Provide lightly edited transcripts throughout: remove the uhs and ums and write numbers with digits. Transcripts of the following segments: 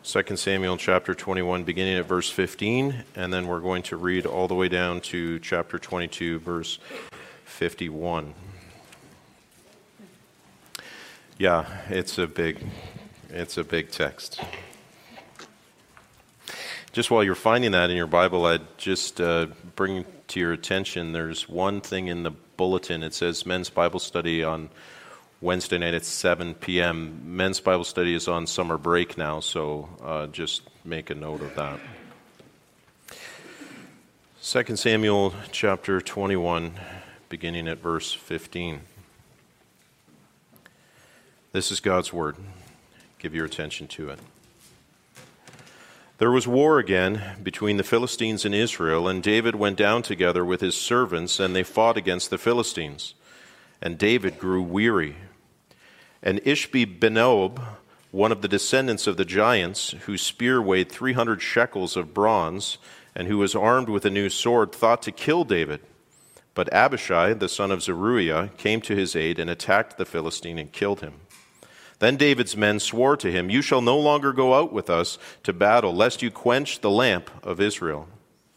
2 Samuel chapter 21, beginning at verse 15, and then we're going to read all the way down to chapter 22, verse 51. Yeah, it's a big text. Just while you're finding that in your Bible, I'd just bring to your attention, there's one thing in the bulletin. It says Men's Bible Study on Wednesday night at 7 p.m. Men's Bible Study is on summer break now, so just make a note of that. 2 Samuel chapter 21, beginning at verse 15. This is God's word. Give your attention to it. There was war again between the Philistines and Israel, and David went down together with his servants, and they fought against the Philistines. And David grew weary. And Ishbi-Benob, one of the descendants of the giants, whose spear weighed 300 shekels of bronze, and who was armed with a new sword, thought to kill David. But Abishai, the son of Zeruiah, came to his aid and attacked the Philistine and killed him. Then David's men swore to him, "You shall no longer go out with us to battle, lest you quench the lamp of Israel."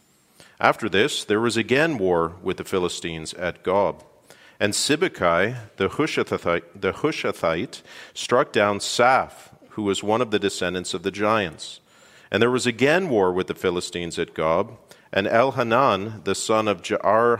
After this, there was again war with the Philistines at Gob. And Sibbecai, the Hushathite, struck down Saph, who was one of the descendants of the giants. And there was again war with the Philistines at Gob. And Elhanan, the son of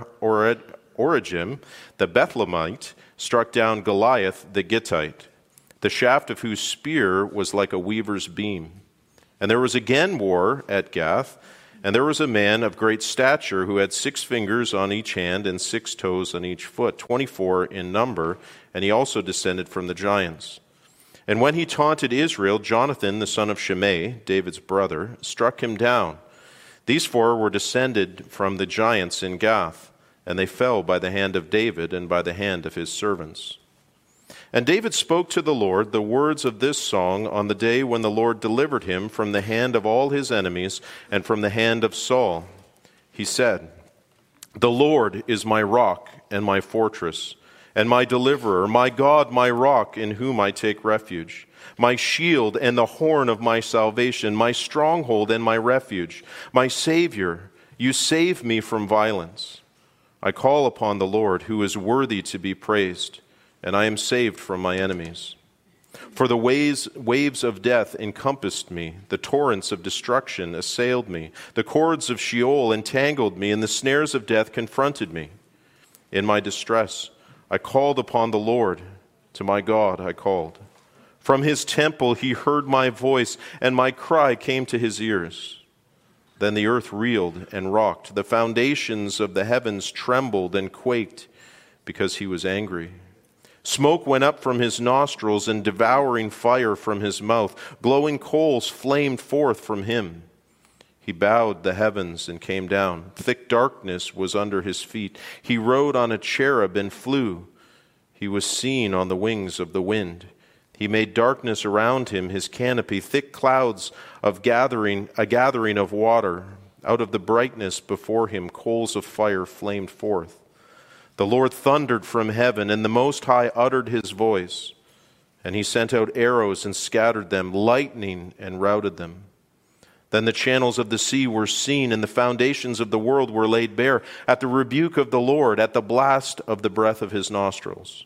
Jair-Origim, the Bethlehemite, struck down Goliath the Gittite, the shaft of whose spear was like a weaver's beam. And there was again war at Gath. And there was a man of great stature who had 6 fingers on each hand and 6 toes on each foot, 24 in number, and he also descended from the giants. And when he taunted Israel, Jonathan, the son of Shimei, David's brother, struck him down. These 4 were descended from the giants in Gath, and they fell by the hand of David and by the hand of his servants. And David spoke to the Lord the words of this song on the day when the Lord delivered him from the hand of all his enemies and from the hand of Saul. He said, "The Lord is my rock and my fortress and my deliverer, my God, my rock in whom I take refuge, my shield and the horn of my salvation, my stronghold and my refuge, my Savior, you save me from violence. I call upon the Lord who is worthy to be praised, and I am saved from my enemies. For the waves of death encompassed me, the torrents of destruction assailed me, the cords of Sheol entangled me, and the snares of death confronted me. In my distress, I called upon the Lord. To my God I called. From his temple he heard my voice, and my cry came to his ears. Then the earth reeled and rocked. The foundations of the heavens trembled and quaked because he was angry. Smoke went up from his nostrils and devouring fire from his mouth. Glowing coals flamed forth from him. He bowed the heavens and came down. Thick darkness was under his feet. He rode on a cherub and flew. He was seen on the wings of the wind. He made darkness around him, his canopy, thick clouds of a gathering of water. Out of the brightness before him, coals of fire flamed forth. The Lord thundered from heaven, and the Most High uttered his voice. And he sent out arrows and scattered them, lightning and routed them. Then the channels of the sea were seen, and the foundations of the world were laid bare, at the rebuke of the Lord, at the blast of the breath of his nostrils.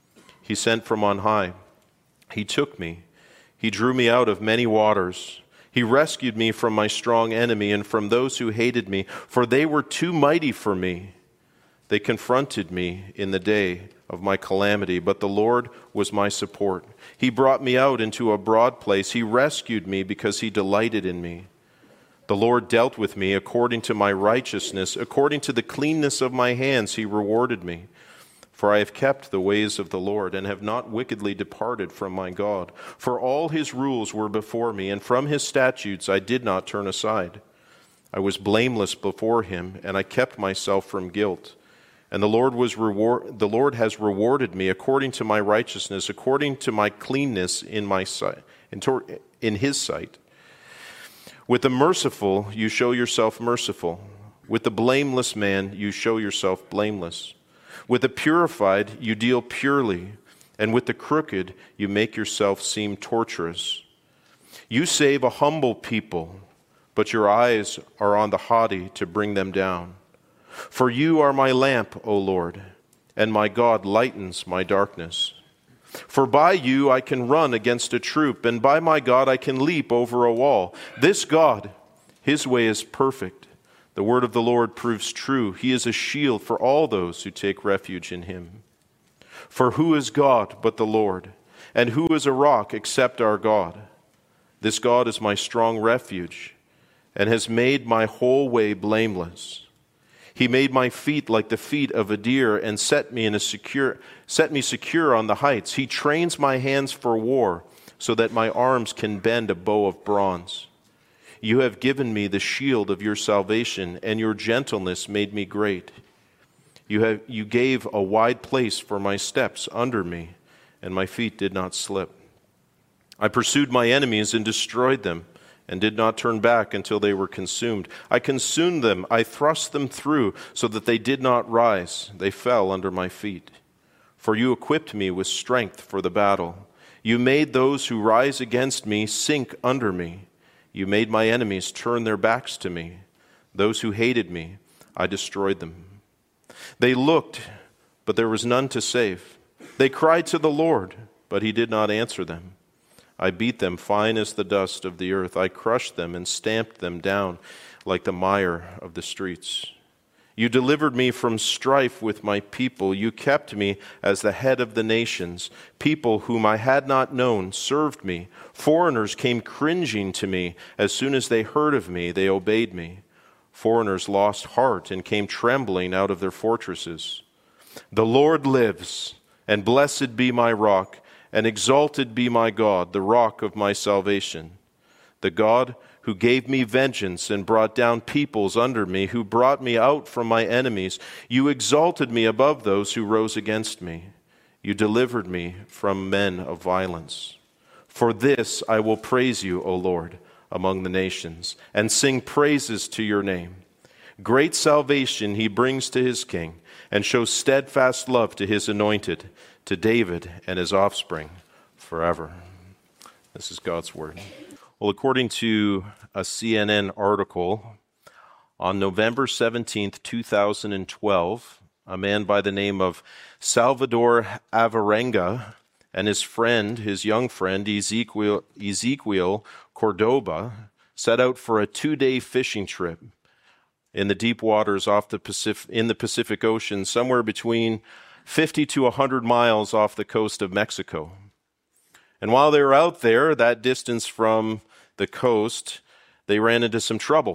He sent from on high. He took me. He drew me out of many waters. He rescued me from my strong enemy and from those who hated me, for they were too mighty for me. They confronted me in the day of my calamity, but the Lord was my support. He brought me out into a broad place. He rescued me because he delighted in me. The Lord dealt with me according to my righteousness. According to the cleanness of my hands, he rewarded me. For I have kept the ways of the Lord and have not wickedly departed from my God. For all his rules were before me, and from his statutes I did not turn aside. I was blameless before him, and I kept myself from guilt. And the Lord has rewarded me according to my righteousness, according to my cleanness in his sight. With the merciful you show yourself merciful. With the blameless man you show yourself blameless. With the purified you deal purely, and with the crooked you make yourself seem torturous. You save a humble people, but your eyes are on the haughty to bring them down. For you are my lamp, O Lord, and my God lightens my darkness. For by you I can run against a troop, and by my God I can leap over a wall. This God, his way is perfect. The word of the Lord proves true. He is a shield for all those who take refuge in him. For who is God but the Lord? And who is a rock except our God? This God is my strong refuge, and has made my whole way blameless. He made my feet like the feet of a deer, and set me secure on the heights. He trains my hands for war, so that my arms can bend a bow of bronze. You have given me the shield of your salvation, and your gentleness made me great. You gave a wide place for my steps under me, and my feet did not slip. I pursued my enemies and destroyed them, and did not turn back until they were consumed. I consumed them, I thrust them through, so that they did not rise. They fell under my feet. For you equipped me with strength for the battle. You made those who rise against me sink under me. You made my enemies turn their backs to me. Those who hated me, I destroyed them. They looked, but there was none to save. They cried to the Lord, but he did not answer them. I beat them fine as the dust of the earth. I crushed them and stamped them down like the mire of the streets. You delivered me from strife with my people. You kept me as the head of the nations. People whom I had not known served me. Foreigners came cringing to me. As soon as they heard of me, they obeyed me. Foreigners lost heart and came trembling out of their fortresses. The Lord lives, and blessed be my rock, and exalted be my God, the rock of my salvation. The God who gave me vengeance and brought down peoples under me, who brought me out from my enemies. You exalted me above those who rose against me. You delivered me from men of violence. For this I will praise you, O Lord, among the nations, and sing praises to your name. Great salvation he brings to his king, and shows steadfast love to his anointed, to David and his offspring forever. This is God's word. Well, according to a CNN article, on November 17th, 2012, a man by the name of Salvador Alvarenga and his young friend, Ezequiel Cordoba, set out for a 2-day fishing trip in the deep waters in the Pacific Ocean, somewhere between 50 to 100 miles off the coast of Mexico. And while they were out there, that distance from the coast, they ran into some trouble.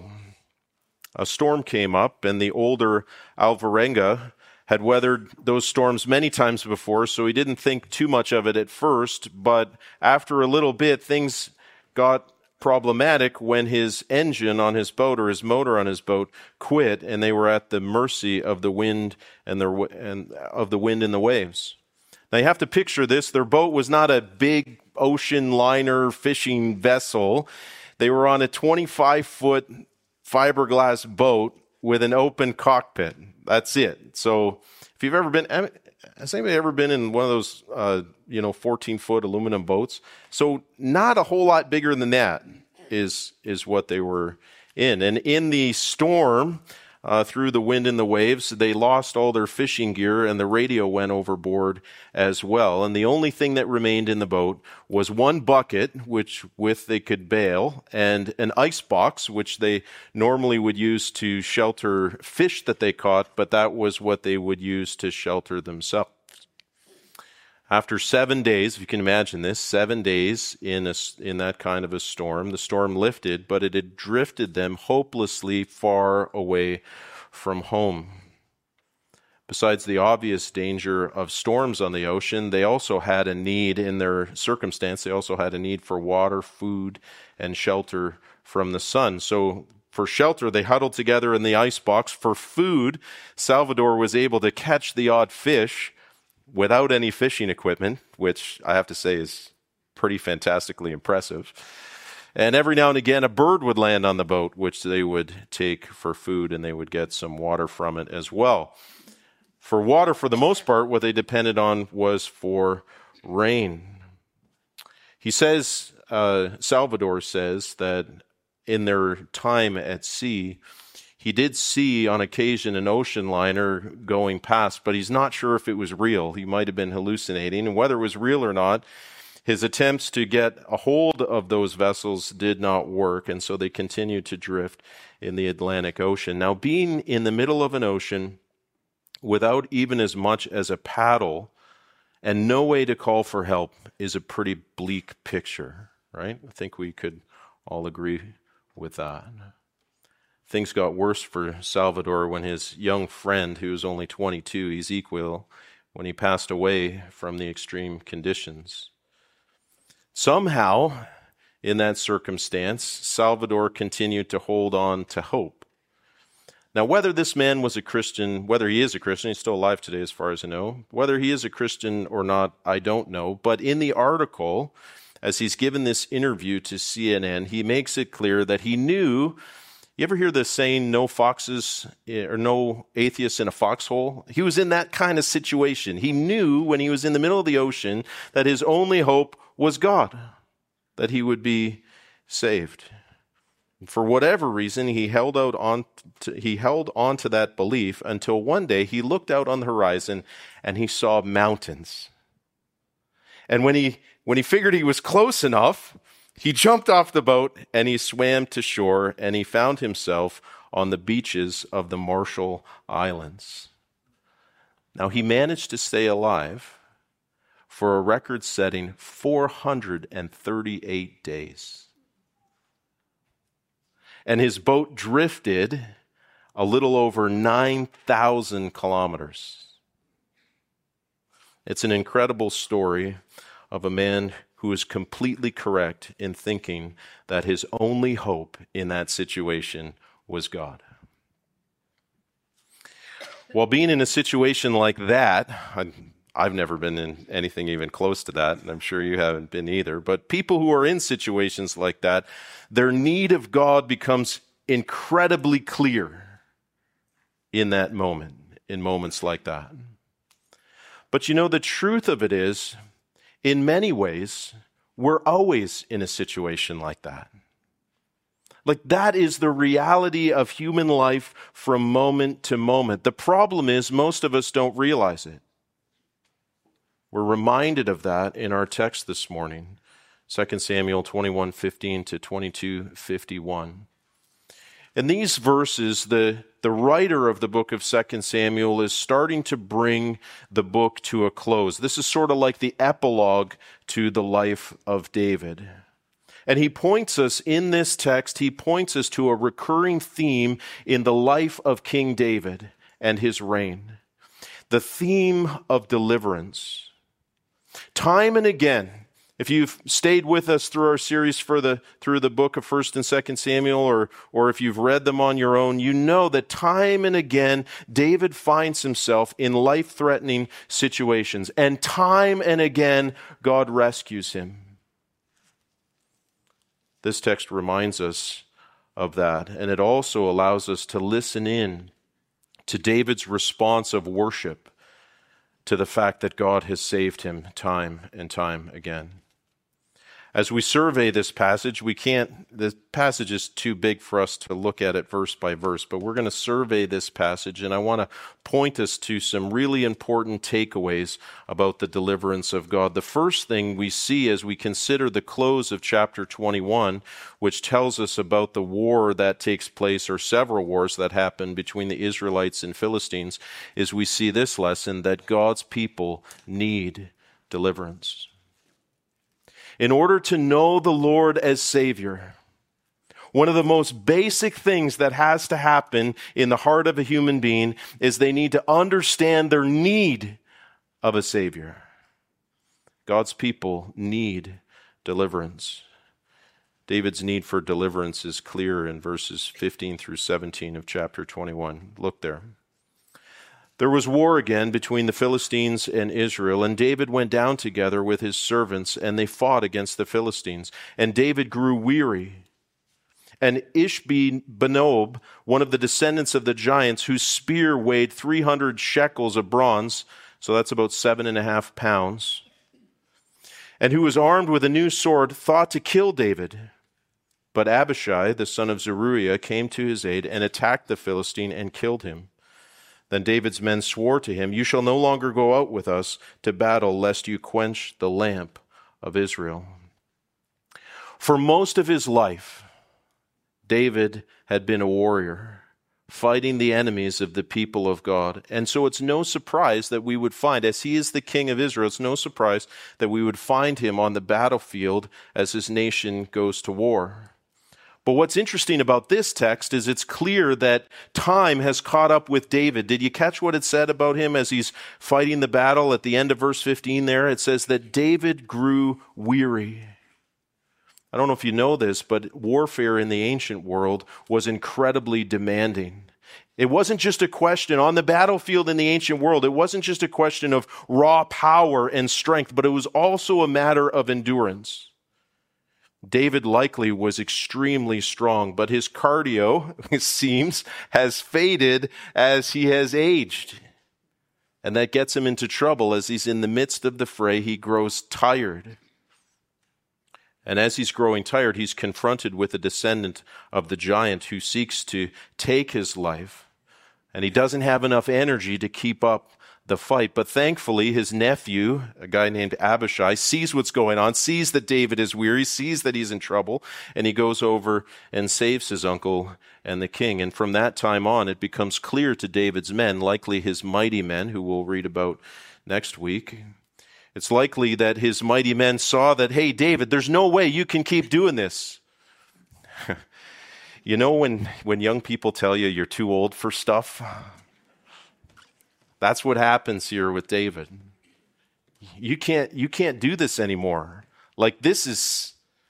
A storm came up, and the older Alvarenga had weathered those storms many times before, so he didn't think too much of it at first, but after a little bit, things got problematic when his engine on his boat, or his motor on his boat, quit, and they were at the mercy of the wind and the wind and the waves. Now you have to picture this. Their boat was not a big ocean liner fishing vessel. They were on a 25-foot fiberglass boat with an open cockpit. That's it. So if you've ever been, has anybody ever been in one of those 14-foot aluminum boats? So not a whole lot bigger than that is what they were in. And in the storm, through the wind and the waves, they lost all their fishing gear, and the radio went overboard as well. And the only thing that remained in the boat was one bucket, with they could bail, and an ice box, which they normally would use to shelter fish that they caught, but that was what they would use to shelter themselves. After 7 days, if you can imagine this, 7 days in that kind of a storm, the storm lifted, but it had drifted them hopelessly far away from home. Besides the obvious danger of storms on the ocean, they also had a need in their circumstance. They also had a need for water, food, and shelter from the sun. So for shelter, they huddled together in the icebox. For food, Salvador was able to catch the odd fish without any fishing equipment, which I have to say is pretty fantastically impressive. And every now and again, a bird would land on the boat, which they would take for food, and they would get some water from it as well. For water, for the most part, what they depended on was for rain. He says Salvador says that in their time at sea, he did see on occasion an ocean liner going past, but he's not sure if it was real. He might have been hallucinating, and whether it was real or not, his attempts to get a hold of those vessels did not work, and so they continued to drift in the Atlantic Ocean. Now, being in the middle of an ocean without even as much as a paddle and no way to call for help is a pretty bleak picture, right? I think we could all agree with that. Things got worse for Salvador when his young friend, who was only 22, Ezekiel, when he passed away from the extreme conditions. Somehow, in that circumstance, Salvador continued to hold on to hope. Now, whether this man was a Christian, whether he is a Christian, he's still alive today as far as I know, whether he is a Christian or not, I don't know. But in the article, as he's given this interview to CNN, he makes it clear that he knew. You ever hear the saying, no foxes or no atheists in a foxhole? He was in that kind of situation. He knew when he was in the middle of the ocean that his only hope was God, that he would be saved. For whatever reason, he held on to that belief until one day he looked out on the horizon and he saw mountains. And when he figured he was close enough, he jumped off the boat and he swam to shore, and he found himself on the beaches of the Marshall Islands. Now, he managed to stay alive for a record-setting 438 days. And his boat drifted a little over 9,000 kilometers. It's an incredible story of a man who is completely correct in thinking that his only hope in that situation was God. While being in a situation like that, I've never been in anything even close to that, and I'm sure you haven't been either, but people who are in situations like that, their need of God becomes incredibly clear in that moment, in moments like that. But you know, the truth of it is, in many ways, we're always in a situation like that. Like, that is the reality of human life from moment to moment. The problem is most of us don't realize it. We're reminded of that in our text this morning, 2 Samuel 21:15 to 22:51. In these verses, the writer of the book of 2 Samuel is starting to bring the book to a close. This is sort of like the epilogue to the life of David. And he points us, in this text, he points us to a recurring theme in the life of King David and his reign. The theme of deliverance. Time and again, if you've stayed with us through our series through the book of 1 and 2 Samuel, or if you've read them on your own, you know that time and again, David finds himself in life-threatening situations. And time and again, God rescues him. This text reminds us of that, and it also allows us to listen in to David's response of worship to the fact that God has saved him time and time again. As we survey this passage, the passage is too big for us to look at it verse by verse, but we're going to survey this passage, and I want to point us to some really important takeaways about the deliverance of God. The first thing we see as we consider the close of chapter 21, which tells us about the war that takes place, or several wars that happen between the Israelites and Philistines, is we see this lesson that God's people need deliverance. In order to know the Lord as Savior, one of the most basic things that has to happen in the heart of a human being is they need to understand their need of a Savior. God's people need deliverance. David's need for deliverance is clear in verses 15 through 17 of chapter 21. Look there. There was war again between the Philistines and Israel, and David went down together with his servants, and they fought against the Philistines. And David grew weary. And Ishbi-Benob, one of the descendants of the giants, whose spear weighed 300 shekels of bronze, so that's about 7.5 pounds, and who was armed with a new sword, thought to kill David. But Abishai, the son of Zeruiah, came to his aid and attacked the Philistine and killed him. Then David's men swore to him, "You shall no longer go out with us to battle, lest you quench the lamp of Israel." For most of his life, David had been a warrior, fighting the enemies of the people of God. And so it's no surprise that we would find, as he is the king of Israel, it's no surprise that we would find him on the battlefield as his nation goes to war. But what's interesting about this text is it's clear that time has caught up with David. Did you catch what it said about him as he's fighting the battle at the end of verse 15 there? It says that David grew weary. I don't know if you know this, but warfare in the ancient world was incredibly demanding. It wasn't just a question on the battlefield in the ancient world. It wasn't just a question of raw power and strength, but it was also a matter of endurance. David likely was extremely strong, but his cardio, it seems, has faded as he has aged. And that gets him into trouble as he's in the midst of the fray. He grows tired. And as he's growing tired, he's confronted with a descendant of the giant who seeks to take his life. And he doesn't have enough energy to keep up the fight. But thankfully, his nephew, a guy named Abishai, sees what's going on, sees that David is weary, sees that he's in trouble, and he goes over and saves his uncle and the king. And from that time on, it becomes clear to David's men, likely his mighty men, who we'll read about next week. It's likely that his mighty men saw that, hey, David, there's no way you can keep doing this. You know when young people tell you you're too old for stuff? That's what happens here with David. You can't do this anymore. Like this is,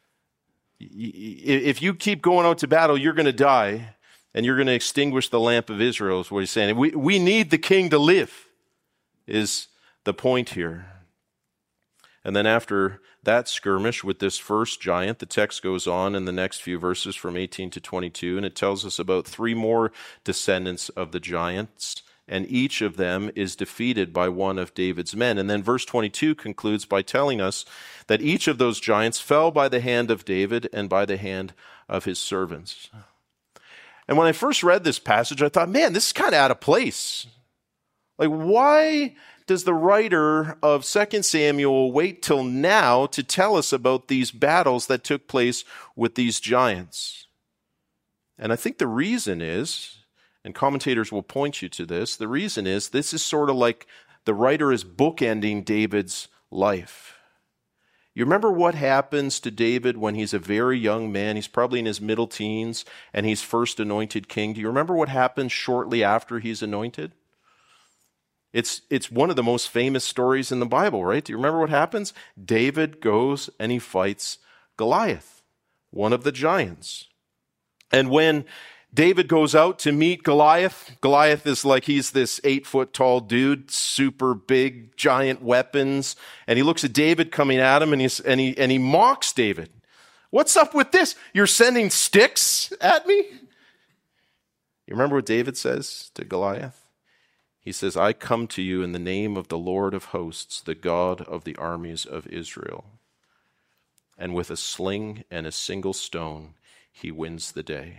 if you keep going out to battle, you're going to die and you're going to extinguish the lamp of Israel is what he's saying. We need the king to live is the point here. And then after that skirmish with this first giant, the text goes on in the next few verses from 18 to 22, and it tells us about 3 more descendants of the giants, and each of them is defeated by one of David's men. And then verse 22 concludes by telling us that each of those giants fell by the hand of David and by the hand of his servants. And when I first read this passage, I thought, man, this is kind of out of place. Like, why does the writer of 2 Samuel wait till now to tell us about these battles that took place with these giants? And I think the reason is, and commentators will point you to this, the reason is this is sort of like the writer is bookending David's life. You remember what happens to David when he's a very young man? He's probably in his middle teens and he's first anointed king. Do you remember what happens shortly after he's anointed? It's one of the most famous stories in the Bible, right? Do you remember what happens? David goes and he fights Goliath, one of the giants. And when David goes out to meet Goliath. Goliath is like, he's this 8-foot tall dude, super big, giant weapons. And he looks at David coming at him and he mocks David. What's up with this? You're sending sticks at me? You remember what David says to Goliath? He says, I come to you in the name of the Lord of hosts, the God of the armies of Israel. And with a sling and a single stone, he wins the day.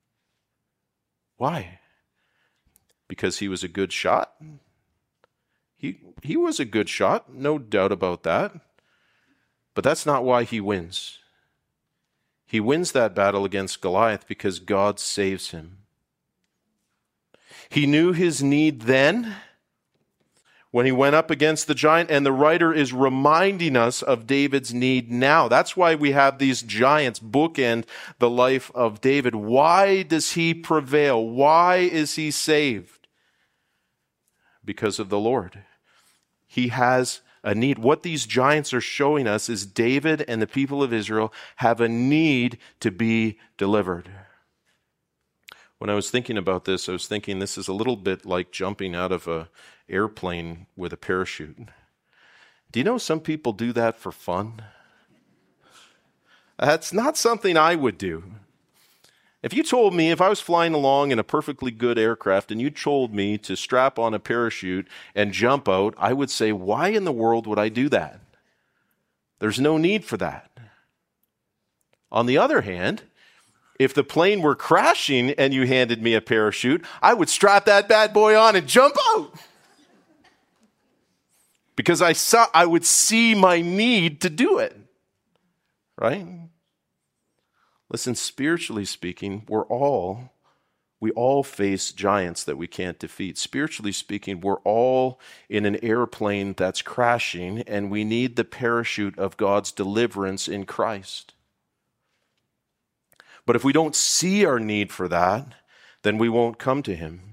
Why? Because he was a good shot? He was a good shot, no doubt about that. But that's not why he wins. He wins that battle against Goliath because God saves him. He knew his need then when he went up against the giant, and the writer is reminding us of David's need now. That's why we have these giants bookend the life of David. Why does he prevail? Why is he saved? Because of the Lord. He has a need. What these giants are showing us is David and the people of Israel have a need to be delivered. When I was thinking about this, I was thinking this is a little bit like jumping out of an airplane with a parachute. Do you know some people do that for fun? That's not something I would do. If you told me, if I was flying along in a perfectly good aircraft and you told me to strap on a parachute and jump out, I would say, why in the world would I do that? There's no need for that. On the other hand, if the plane were crashing and you handed me a parachute, I would strap that bad boy on and jump out. Because I would see my need to do it. Right? Listen, spiritually speaking, we all face giants that we can't defeat. Spiritually speaking, we're all in an airplane that's crashing, and we need the parachute of God's deliverance in Christ. But if we don't see our need for that, then we won't come to him.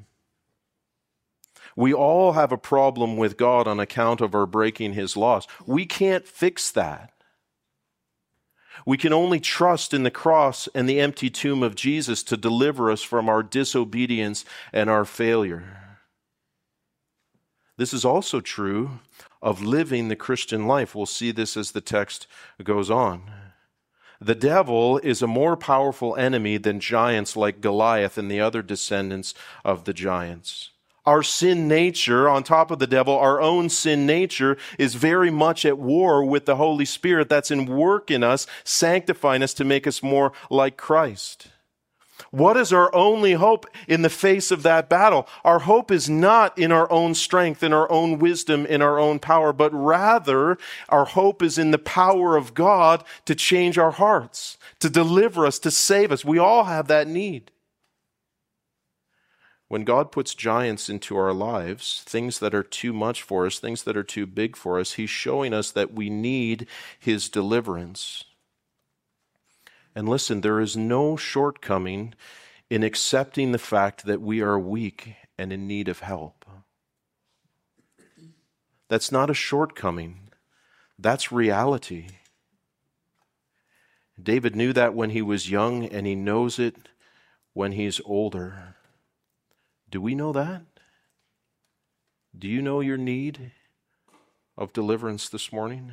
We all have a problem with God on account of our breaking his laws. We can't fix that. We can only trust in the cross and the empty tomb of Jesus to deliver us from our disobedience and our failure. This is also true of living the Christian life. We'll see this as the text goes on. The devil is a more powerful enemy than giants like Goliath and the other descendants of the giants. Our sin nature, on top of the devil, our own sin nature is very much at war with the Holy Spirit that's in work in us, sanctifying us to make us more like Christ. What is our only hope in the face of that battle? Our hope is not in our own strength, in our own wisdom, in our own power, but rather our hope is in the power of God to change our hearts, to deliver us, to save us. We all have that need. When God puts giants into our lives, things that are too much for us, things that are too big for us, he's showing us that we need his deliverance. And listen, there is no shortcoming in accepting the fact that we are weak and in need of help. That's not a shortcoming. That's reality. David knew that when he was young, and he knows it when he's older. Do we know that? Do you know your need of deliverance this morning?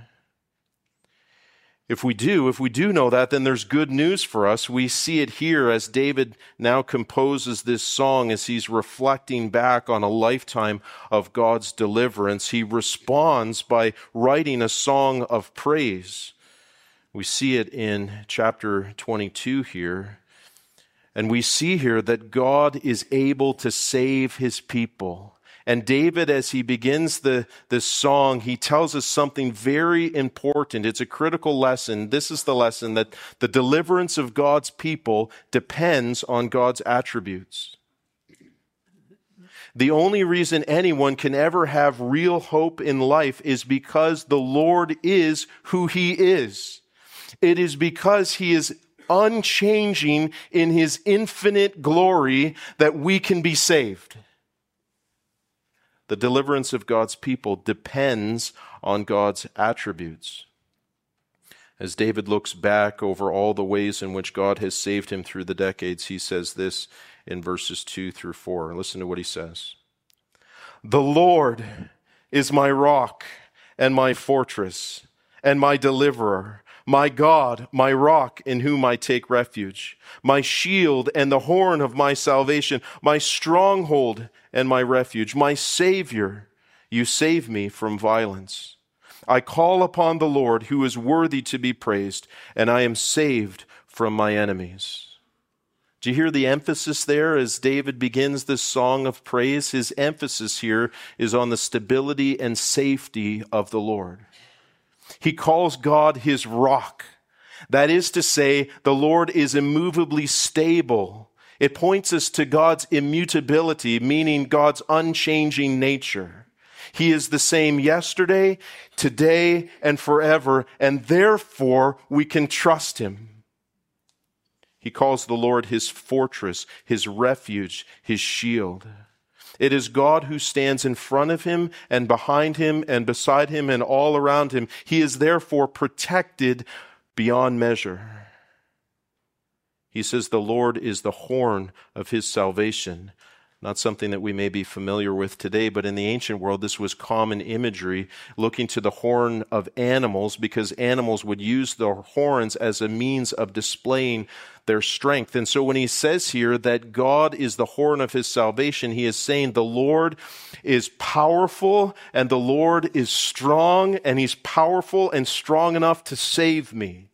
If we do know that, then there's good news for us. We see it here as David now composes this song as he's reflecting back on a lifetime of God's deliverance. He responds by writing a song of praise. We see it in chapter 22 here. And we see here that God is able to save his people. And David, as he begins this song, he tells us something very important. It's a critical lesson. This is the lesson that the deliverance of God's people depends on God's attributes. The only reason anyone can ever have real hope in life is because the Lord is who he is. It is because he is unchanging in his infinite glory that we can be saved. The deliverance of God's people depends on God's attributes. As David looks back over all the ways in which God has saved him through the decades, he says this in verses 2 through 4. Listen to what he says. The Lord is my rock and my fortress and my deliverer, my God, my rock in whom I take refuge, my shield and the horn of my salvation, my stronghold and my refuge, my Savior, you save me from violence. I call upon the Lord who is worthy to be praised, and I am saved from my enemies. Do you hear the emphasis there as David begins this song of praise? His emphasis here is on the stability and safety of the Lord. He calls God his rock. That is to say, the Lord is immovably stable. It points us to God's immutability, meaning God's unchanging nature. He is the same yesterday, today, and forever, and therefore we can trust him. He calls the Lord his fortress, his refuge, his shield. It is God who stands in front of him and behind him and beside him and all around him. He is therefore protected beyond measure. He says the Lord is the horn of his salvation. Not something that we may be familiar with today, but in the ancient world, this was common imagery, looking to the horn of animals, because animals would use their horns as a means of displaying their strength. And so when he says here that God is the horn of his salvation, he is saying the Lord is powerful and the Lord is strong, and he's powerful and strong enough to save me.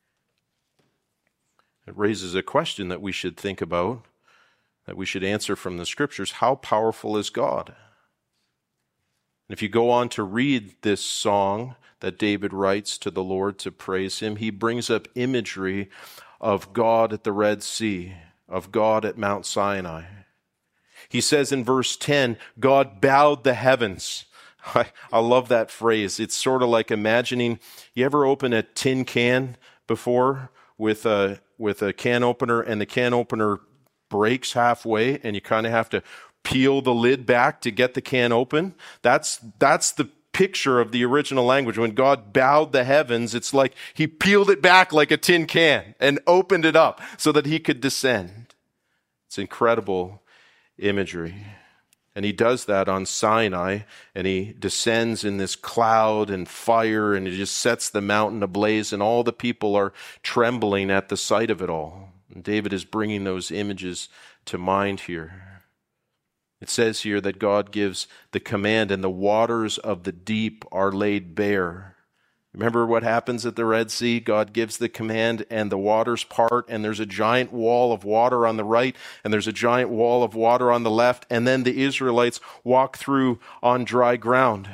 It raises a question that we should think about, that we should answer from the scriptures. How powerful is God? And if you go on to read this song that David writes to the Lord to praise him, he brings up imagery of God at the Red Sea, of God at Mount Sinai. He says in verse 10, God bowed the heavens. I love that phrase. It's sort of like imagining, you ever open a tin can before with a can opener, and the can opener breaks halfway and you kind of have to peel the lid back to get the can open? That's the picture of the original language. When God bowed the heavens, it's like he peeled it back like a tin can and opened it up so that he could descend. It's incredible imagery. And he does that on Sinai, and he descends in this cloud and fire, and he just sets the mountain ablaze, and all the people are trembling at the sight of it all. And David is bringing those images to mind here. It says here that God gives the command, and the waters of the deep are laid bare. Remember what happens at the Red Sea? God gives the command and the waters part, and there's a giant wall of water on the right, and there's a giant wall of water on the left, and then the Israelites walk through on dry ground.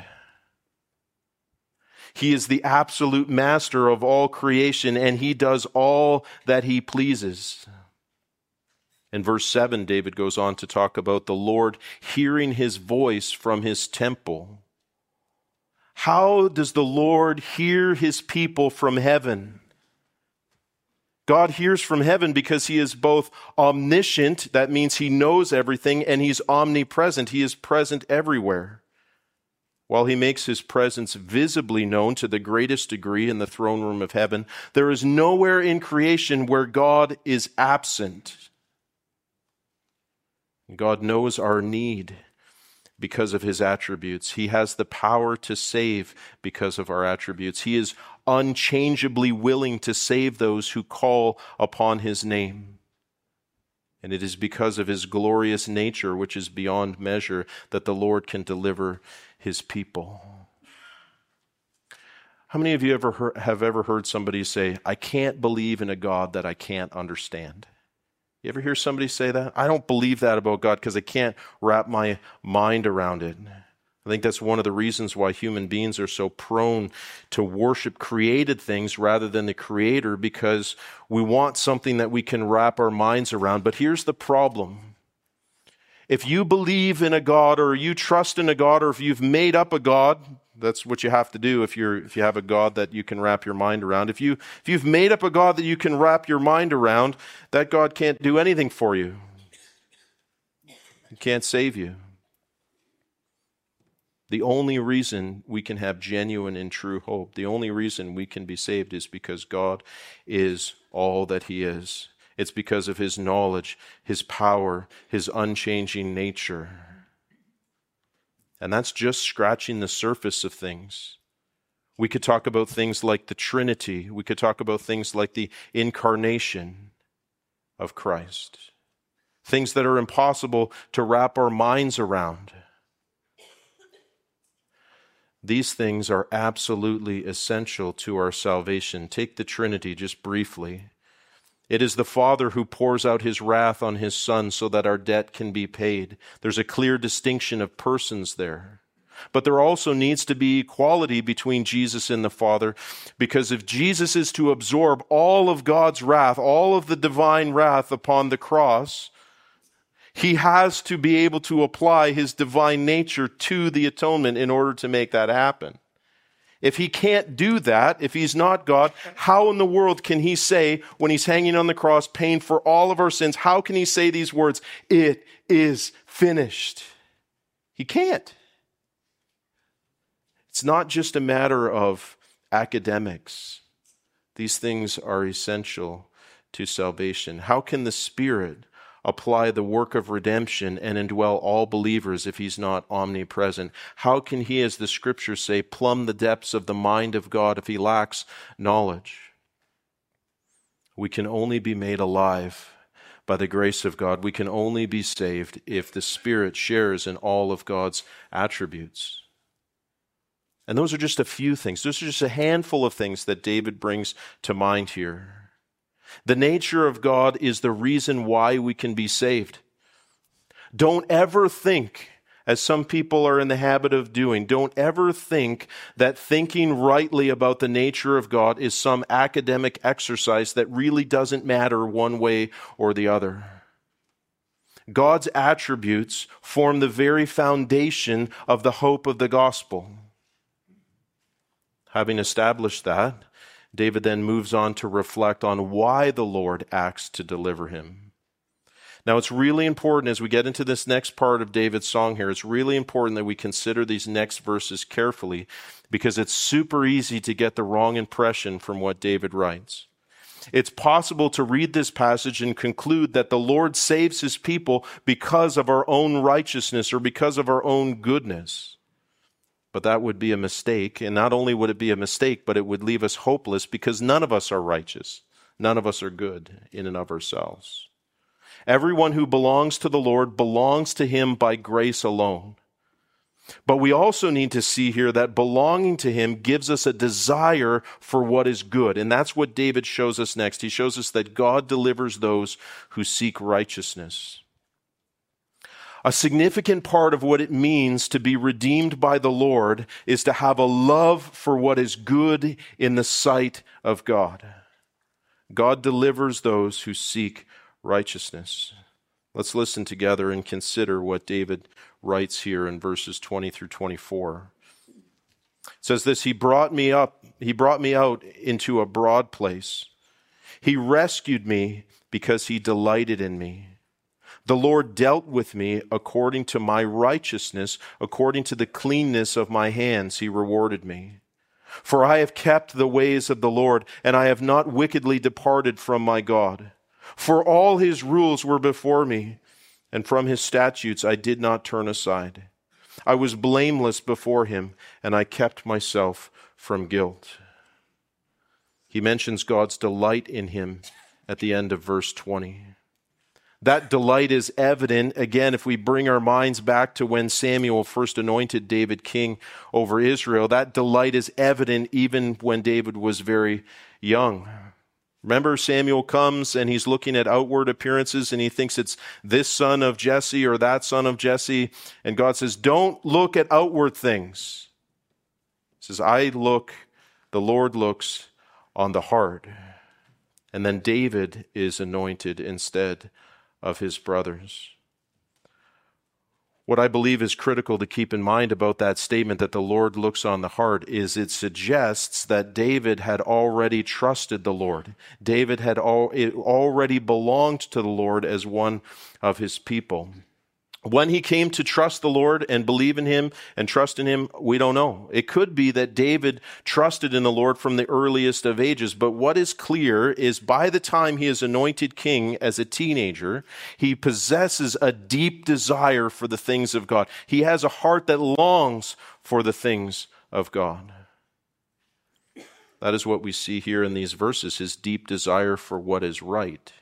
He is the absolute master of all creation, and he does all that he pleases. In verse 7, David goes on to talk about the Lord hearing his voice from his temple. How does the Lord hear his people from heaven? God hears from heaven because he is both omniscient, that means he knows everything, and he's omnipresent. He is present everywhere. While he makes his presence visibly known to the greatest degree in the throne room of heaven, there is nowhere in creation where God is absent. God knows our need because of his attributes. He has the power to save because of our attributes. He is unchangeably willing to save those who call upon his name. And it is because of his glorious nature, which is beyond measure, that the Lord can deliver his people. How many of you have ever heard somebody say, I can't believe in a God that I can't understand? You ever hear somebody say that? I don't believe that about God because I can't wrap my mind around it. I think that's one of the reasons why human beings are so prone to worship created things rather than the Creator, because we want something that we can wrap our minds around. But here's the problem. If you believe in a God, or you trust in a God, or if you've made up a God, that's what you have to do if you have a God that you can wrap your mind around. If you've made up a God that you can wrap your mind around, that God can't do anything for you. He can't save you. The only reason we can have genuine and true hope, the only reason we can be saved, is because God is all that he is. It's because of his knowledge, his power, his unchanging nature. And that's just scratching the surface of things. We could talk about things like the Trinity. We could talk about things like the incarnation of Christ. Things that are impossible to wrap our minds around. These things are absolutely essential to our salvation. Take the Trinity just briefly. It is the Father who pours out his wrath on his Son so that our debt can be paid. There's a clear distinction of persons there. But there also needs to be equality between Jesus and the Father, because if Jesus is to absorb all of God's wrath, all of the divine wrath upon the cross, he has to be able to apply his divine nature to the atonement in order to make that happen. If he can't do that, if he's not God, how in the world can he say, when he's hanging on the cross, paying for all of our sins, how can he say these words, "It is finished"? He can't. It's not just a matter of academics. These things are essential to salvation. How can the Spirit apply the work of redemption and indwell all believers if he's not omnipresent? How can he, as the scriptures say, plumb the depths of the mind of God if he lacks knowledge? We can only be made alive by the grace of God. We can only be saved if the Spirit shares in all of God's attributes. And those are just a few things. Those are just a handful of things that David brings to mind here. The nature of God is the reason why we can be saved. Don't ever think, as some people are in the habit of doing, don't ever think that thinking rightly about the nature of God is some academic exercise that really doesn't matter one way or the other. God's attributes form the very foundation of the hope of the gospel. Having established that, David then moves on to reflect on why the Lord acts to deliver him. Now, it's really important as we get into this next part of David's song here, it's really important that we consider these next verses carefully because it's super easy to get the wrong impression from what David writes. It's possible to read this passage and conclude that the Lord saves his people because of our own righteousness or because of our own goodness. But that would be a mistake, and not only would it be a mistake, but it would leave us hopeless because none of us are righteous. None of us are good in and of ourselves. Everyone who belongs to the Lord belongs to him by grace alone. But we also need to see here that belonging to him gives us a desire for what is good, and that's what David shows us next. He shows us that God delivers those who seek righteousness. A significant part of what it means to be redeemed by the Lord is to have a love for what is good in the sight of God. God delivers those who seek righteousness. Let's listen together and consider what David writes here in verses 20 through 24. It says this, He brought me out into a broad place. He rescued me because he delighted in me. The Lord dealt with me according to my righteousness, according to the cleanness of my hands, he rewarded me. For I have kept the ways of the Lord, and I have not wickedly departed from my God. For all his rules were before me, and from his statutes I did not turn aside. I was blameless before him, and I kept myself from guilt. He mentions God's delight in him at the end of verse 20. That delight is evident, again, if we bring our minds back to when Samuel first anointed David king over Israel. That delight is evident even when David was very young. Remember, Samuel comes and he's looking at outward appearances and he thinks it's this son of Jesse or that son of Jesse. And God says, don't look at outward things. He says, the Lord looks on the heart. And then David is anointed instead of his brothers. What I believe is critical to keep in mind about that statement that the Lord looks on the heart is it suggests that David had already trusted the Lord. David had already belonged to the Lord as one of his people. When he came to trust the Lord and believe in him and trust in him, we don't know. It could be that David trusted in the Lord from the earliest of ages, but what is clear is by the time he is anointed king as a teenager, he possesses a deep desire for the things of God. He has a heart that longs for the things of God. That is what we see here in these verses, his deep desire for what is right.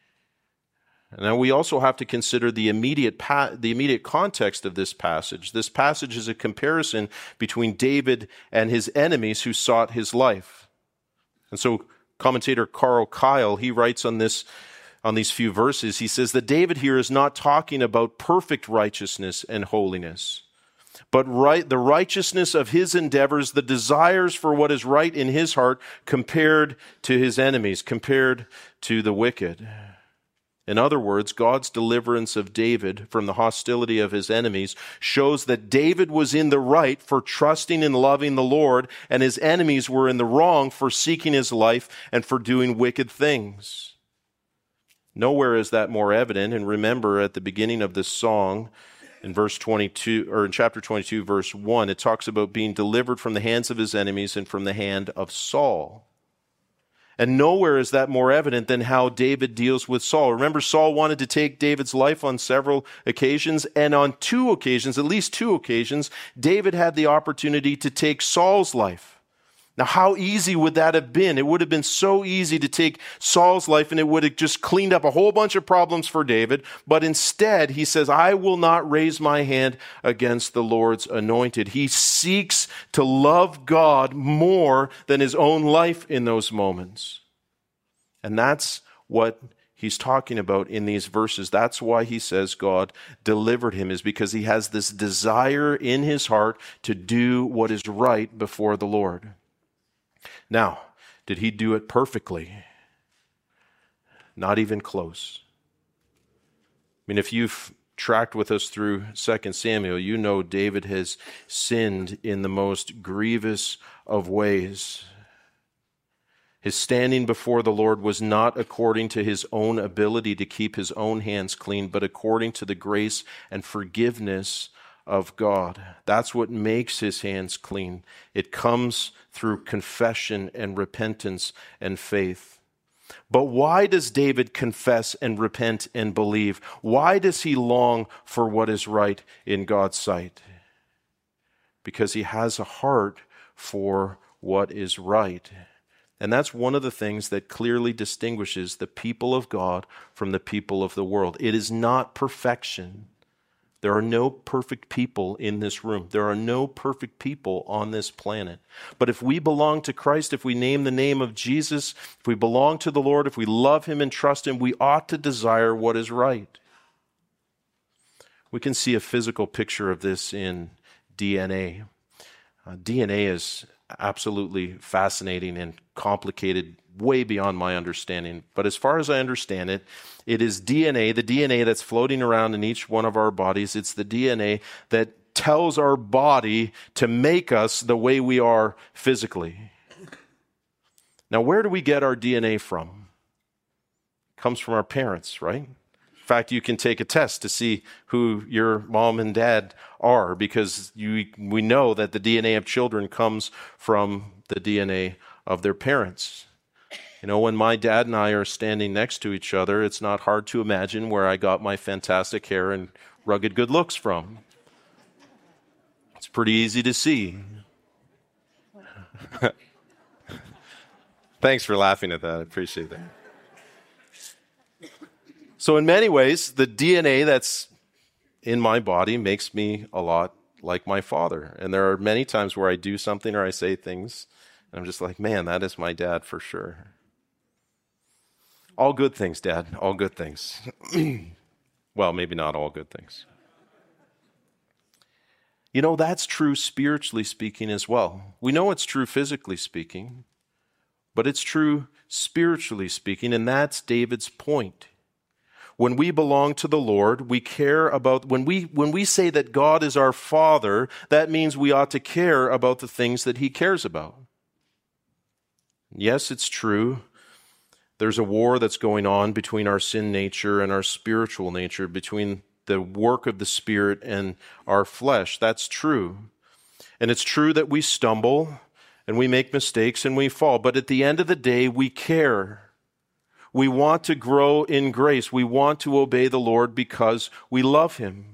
Now we also have to consider the immediate context of this passage. This passage is a comparison between David and his enemies who sought his life. And so commentator Carl Kyle, he writes on these few verses, he says that David here is not talking about perfect righteousness and holiness, but the righteousness of his endeavors, the desires for what is right in his heart compared to his enemies, compared to the wicked. In other words, God's deliverance of David from the hostility of his enemies shows that David was in the right for trusting and loving the Lord, and his enemies were in the wrong for seeking his life and for doing wicked things. Nowhere is that more evident. And remember, at the beginning of this song, in verse 22, or in chapter 22, verse 1, it talks about being delivered from the hands of his enemies and from the hand of Saul. And nowhere is that more evident than how David deals with Saul. Remember, Saul wanted to take David's life on several occasions, and on two occasions, at least two occasions, David had the opportunity to take Saul's life. Now, how easy would that have been? It would have been so easy to take Saul's life, and it would have just cleaned up a whole bunch of problems for David. But instead, he says, I will not raise my hand against the Lord's anointed. He seeks to love God more than his own life in those moments. And that's what he's talking about in these verses. That's why he says God delivered him, is because he has this desire in his heart to do what is right before the Lord. Now, did he do it perfectly? Not even close. I mean, if you've tracked with us through 2 Samuel, you know David has sinned in the most grievous of ways. His standing before the Lord was not according to his own ability to keep his own hands clean, but according to the grace and forgiveness of God. That's what makes his hands clean. It comes through confession and repentance and faith. But why does David confess and repent and believe? Why does he long for what is right in God's sight? Because he has a heart for what is right. And that's one of the things that clearly distinguishes the people of God from the people of the world. It is not perfection. There are no perfect people in this room. There are no perfect people on this planet. But if we belong to Christ, if we name the name of Jesus, if we belong to the Lord, if we love him and trust him, we ought to desire what is right. We can see a physical picture of this in DNA. DNA is absolutely fascinating and complicated, way beyond my understanding. But as far as I understand it, it is DNA, the DNA that's floating around in each one of our bodies. It's the DNA that tells our body to make us the way we are physically. Now, where do we get our DNA from? It comes from our parents, right? In fact, you can take a test to see who your mom and dad are, because we know that the DNA of children comes from the DNA of their parents. You know, when my dad and I are standing next to each other, it's not hard to imagine where I got my fantastic hair and rugged good looks from. It's pretty easy to see. Thanks for laughing at that. I appreciate that. So in many ways, the DNA that's in my body makes me a lot like my father. And there are many times where I do something or I say things, and I'm just like, man, that is my dad for sure. All good things, Dad. All good things. Well, maybe not all good things. You know, that's true spiritually speaking as well. We know it's true physically speaking, but it's true spiritually speaking, and that's David's point. When we belong to the Lord, we care about, when we say that God is our Father, that means we ought to care about the things that he cares about. Yes, it's true. There's a war that's going on between our sin nature and our spiritual nature, between the work of the Spirit and our flesh. That's true. And it's true that we stumble and we make mistakes and we fall. But at the end of the day, we care. We want to grow in grace. We want to obey the Lord because we love him.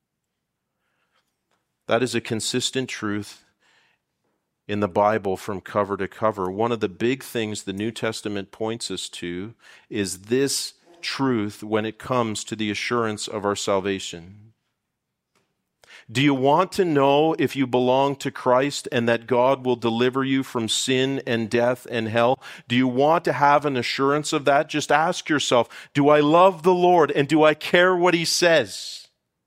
That is a consistent truth in the Bible from cover to cover. One of the big things the New Testament points us to is this truth when it comes to the assurance of our salvation. Do you want to know if you belong to Christ and that God will deliver you from sin and death and hell? Do you want to have an assurance of that? Just ask yourself, do I love the Lord and do I care what he says?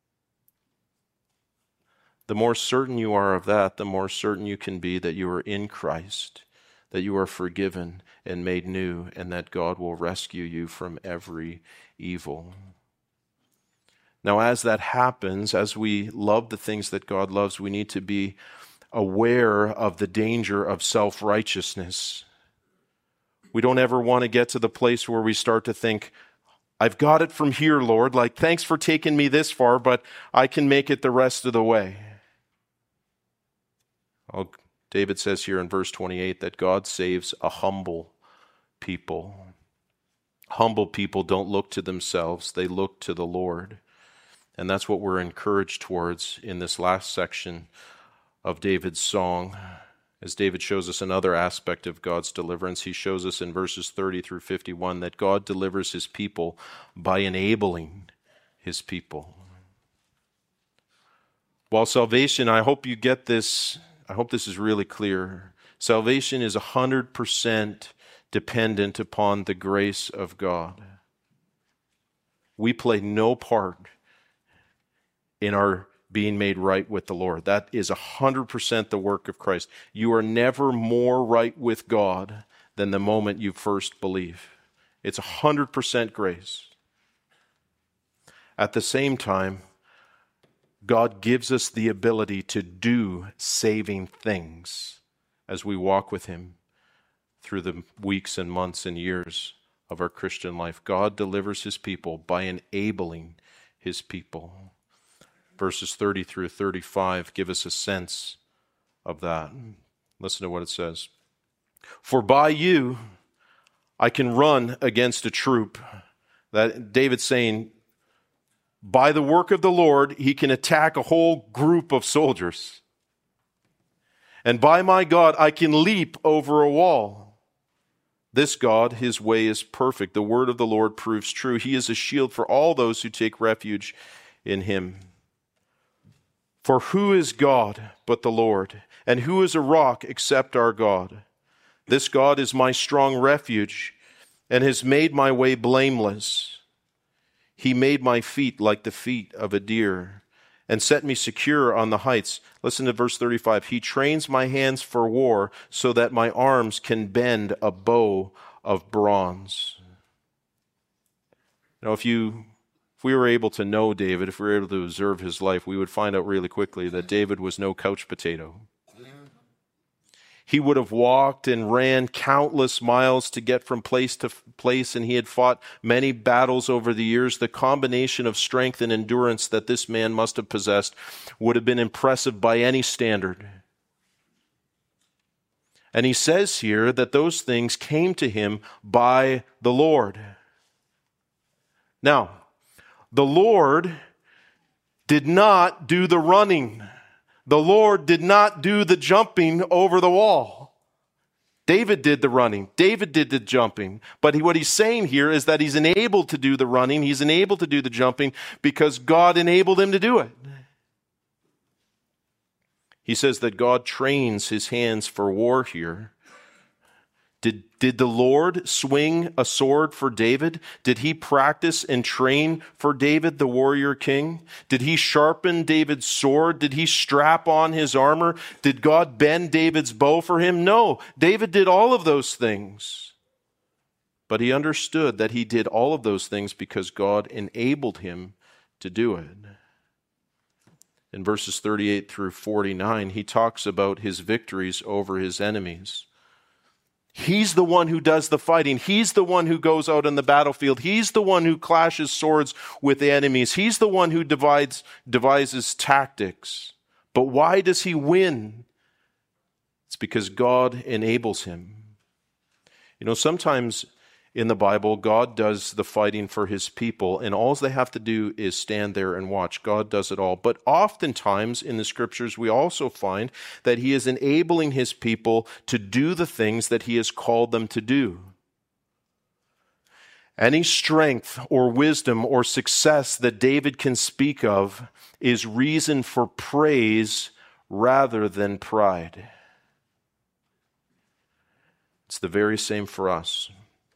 The more certain you are of that, the more certain you can be that you are in Christ, that you are forgiven and made new, and that God will rescue you from every evil. Now, as that happens, as we love the things that God loves, we need to be aware of the danger of self-righteousness. We don't ever want to get to the place where we start to think, I've got it from here, Lord. Like, thanks for taking me this far, but I can make it the rest of the way. David says here in verse 28 that God saves a humble people. Humble people don't look to themselves, they look to the Lord. And that's what we're encouraged towards in this last section of David's song. As David shows us another aspect of God's deliverance, he shows us in verses 30 through 51 that God delivers his people by enabling his people. While salvation, I hope you get this, I hope this is really clear. Salvation is 100% dependent upon the grace of God. We play no part in our being made right with the Lord. That is 100% the work of Christ. You are never more right with God than the moment you first believe. It's 100% grace. At the same time, God gives us the ability to do saving things as we walk with him through the weeks and months and years of our Christian life. God delivers his people by enabling his people. Verses 30 through 35 give us a sense of that. Listen to what it says. For by you I can run against a troop. That David's saying, by the work of the Lord, he can attack a whole group of soldiers. And by my God, I can leap over a wall. This God, his way is perfect. The word of the Lord proves true. He is a shield for all those who take refuge in him. For who is God but the Lord? And who is a rock except our God? This God is my strong refuge and has made my way blameless. He made my feet like the feet of a deer and set me secure on the heights. Listen to verse 35. He trains my hands for war so that my arms can bend a bow of bronze. You know, if we were able to know David, if we were able to observe his life, we would find out really quickly that David was no couch potato. He would have walked and ran countless miles to get from place to place, and he had fought many battles over the years. The combination of strength and endurance that this man must have possessed would have been impressive by any standard. And he says here that those things came to him by the Lord. Now, the Lord did not do the running. The Lord did not do the jumping over the wall. David did the running. David did the jumping. But what he's saying here is that he's enabled to do the running. He's enabled to do the jumping because God enabled him to do it. He says that God trains his hands for war here. Did the Lord swing a sword for David? Did he practice and train for David, the warrior king? Did he sharpen David's sword? Did he strap on his armor? Did God bend David's bow for him? No, David did all of those things. But he understood that he did all of those things because God enabled him to do it. In verses 38 through 49, he talks about his victories over his enemies. He's the one who does the fighting. He's the one who goes out on the battlefield. He's the one who clashes swords with the enemies. He's the one who devises tactics. But why does he win? It's because God enables him. You know, sometimes in the Bible, God does the fighting for his people, and all they have to do is stand there and watch. God does it all. But oftentimes in the scriptures, we also find that he is enabling his people to do the things that he has called them to do. Any strength or wisdom or success that David can speak of is reason for praise rather than pride. It's the very same for us.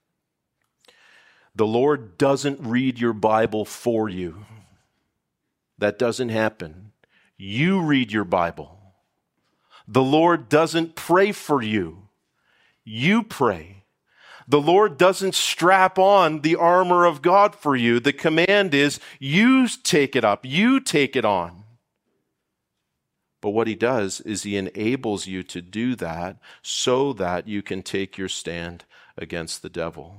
The Lord doesn't read your Bible for you. That doesn't happen. You read your Bible. The Lord doesn't pray for you. You pray. The Lord doesn't strap on the armor of God for you. The command is you take it up. You take it on. But what he does is he enables you to do that so that you can take your stand against the devil.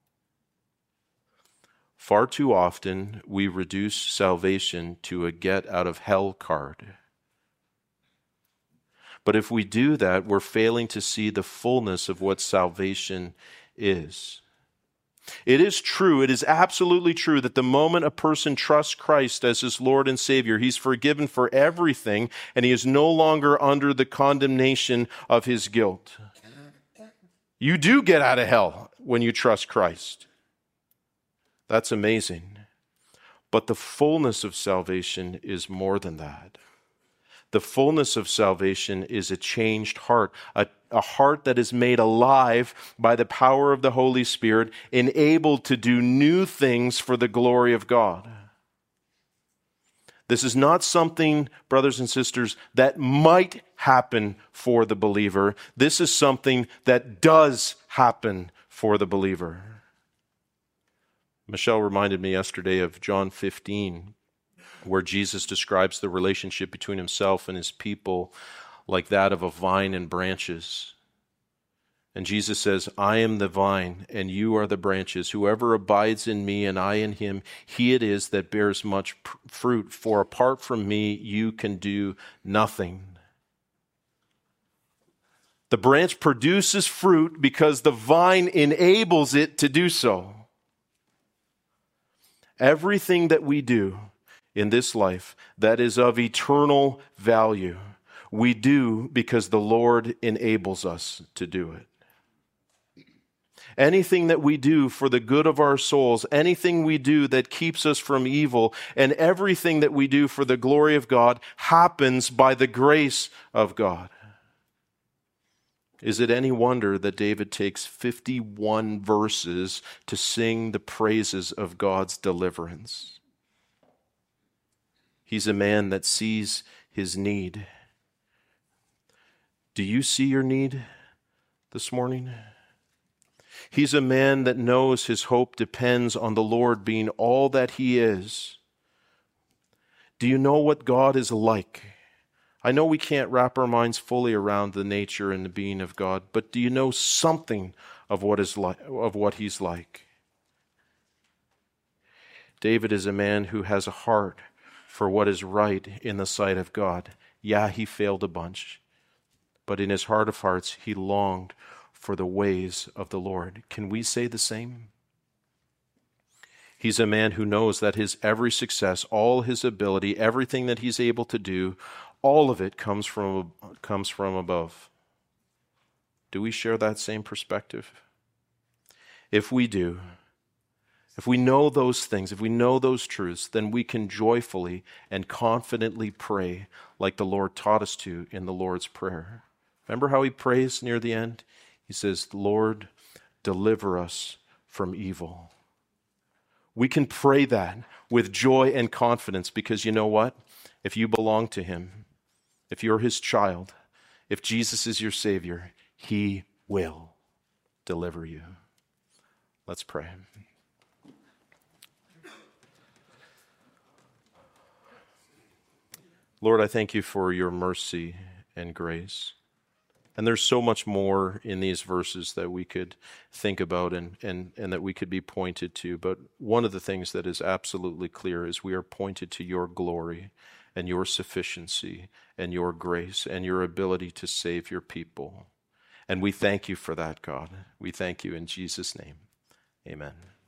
Far too often, we reduce salvation to a get-out-of-hell card. But if we do that, we're failing to see the fullness of what salvation is. It is true, it is absolutely true that the moment a person trusts Christ as his Lord and Savior, he's forgiven for everything and he is no longer under the condemnation of his guilt. You do get out of hell when you trust Christ. That's amazing. But the fullness of salvation is more than that. The fullness of salvation is a changed heart, a heart that is made alive by the power of the Holy Spirit, enabled to do new things for the glory of God. This is not something, brothers and sisters, that might happen for the believer. This is something that does happen for the believer. Michelle reminded me yesterday of John 15, where Jesus describes the relationship between himself and his people like that of a vine and branches. And Jesus says, I am the vine and you are the branches. Whoever abides in me and I in him, he it is that bears much fruit. For apart from me, you can do nothing. The branch produces fruit because the vine enables it to do so. Everything that we do in this life that is of eternal value, we do because the Lord enables us to do it. Anything that we do for the good of our souls, anything we do that keeps us from evil, and everything that we do for the glory of God happens by the grace of God. Is it any wonder that David takes 51 verses to sing the praises of God's deliverance? He's a man that sees his need. Do you see your need this morning? He's a man that knows his hope depends on the Lord being all that he is. Do you know what God is like? I know we can't wrap our minds fully around the nature and the being of God, but do you know something of what he's like? David is a man who has a heart for what is right in the sight of God. Yeah, he failed a bunch, but in his heart of hearts, he longed for the ways of the Lord. Can we say the same? He's a man who knows that his every success, all his ability, everything that he's able to do, all of it comes from above. Do we share that same perspective? If we do, if we know those things, if we know those truths, then we can joyfully and confidently pray like the Lord taught us to in the Lord's Prayer. Remember how he prays near the end? He says, Lord, deliver us from evil. We can pray that with joy and confidence because you know what? If you belong to him, if you're his child, if Jesus is your Savior, he will deliver you. Let's pray. Lord, I thank you for your mercy and grace. And there's so much more in these verses that we could think about and that we could be pointed to. But one of the things that is absolutely clear is we are pointed to your glory and your sufficiency and your grace and your ability to save your people. And we thank you for that, God. We thank you in Jesus' name. Amen.